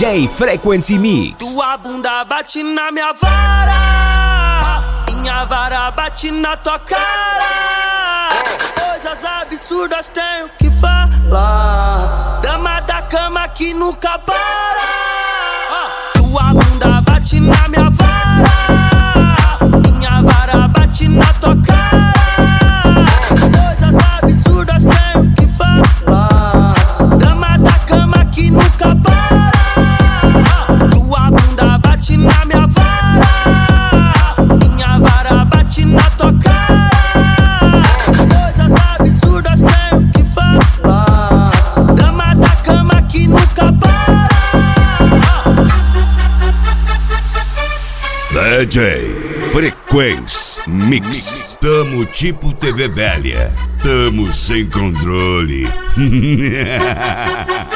DJ Frequency Mix. Tua bunda bate na minha vara, minha vara bate na tua cara. Coisas absurdas tenho que falar, dama da cama que nunca para. Tua bunda bate na minha vara, minha vara bate na tua cara. Coisas absurdas tenho que falar, dama da cama que nunca para. Tua bunda bate na minha vara, minha vara bate na tua cara. Coisas absurdas tenho que falar, dama da cama que nunca para. DJ Frequency Mix. Tamo tipo TV velha, tamo sem controle.